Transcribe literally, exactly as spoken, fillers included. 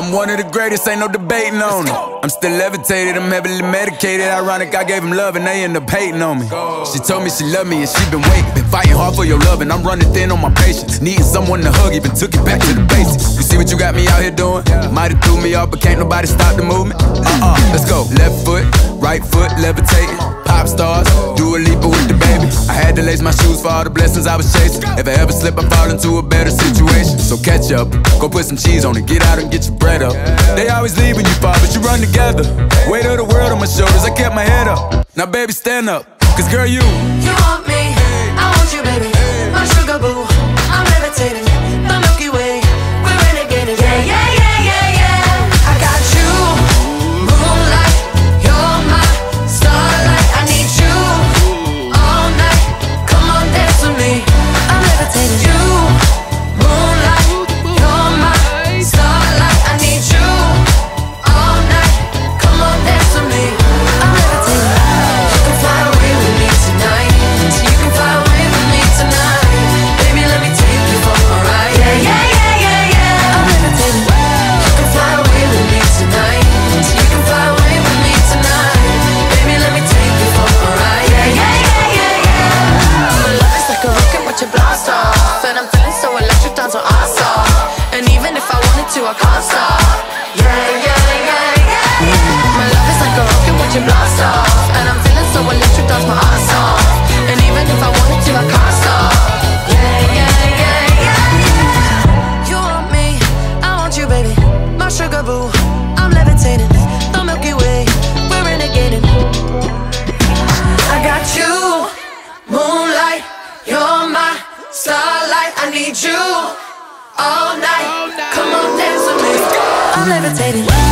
I'm one of the greatest, ain't no debating on it. I'm still levitated, I'm heavily medicated. Ironic, I gave him love and they end up hating on me. She told me she loved me and she been waiting. Been fighting hard for your love and I'm running thin on my patience. Needing someone to hug, even took it back to the basics. You see what you got me out here doing? Might've threw me off, but can't nobody stop the movement. Uh-uh, let's go. Left foot, right foot, levitating. Pop stars, do a leap with the baby. I had to lace my shoes for all the blessings I was chasing. If I ever slip, I fall into a better situation. So catch up, go put some cheese on it, get out and get your bread up. They always leave when you fall, but you run together. Weight of the world on my shoulders, I kept my head up. Now baby, stand up, cause girl, you You want me, I want you, baby. My sugar boo, I'm levitating. The Milky Way, we're renegading. Yeah, yeah, yeah, yeah, yeah. I got you, moonlight, you're my starlight. I need you all night. Come on, dance with me. I'm levitating. You, moonlight, you're my starlight. I need you all night. Come on, dance with me. I'm levitating. You can fly away with me tonight. You can fly away with me tonight. Baby, let me take you for a ride. Yeah, yeah, yeah, yeah, yeah. I'm levitating. You can fly away with me tonight. You can fly away with me tonight. Baby, let me take you for a ride. Yeah, yeah, yeah, yeah, yeah. My love is like a rocket, watch it blast off. And I'm feeling so electric, down to awesome. And even if I wanted to, I can't stop. Yeah, yeah, yeah, yeah. My love is like a rocket, watch it blast off. And I'm feeling so electric, dance my ass off. And even if I wanted to, I can't stop. Yeah, yeah, yeah, yeah. You want me, I want you, baby. My sugar boo, I'm levitating. The Milky Way, we're renegading. I got you, moonlight, you're my starlight. I need you all night. Come on, dance with me. I'm levitating.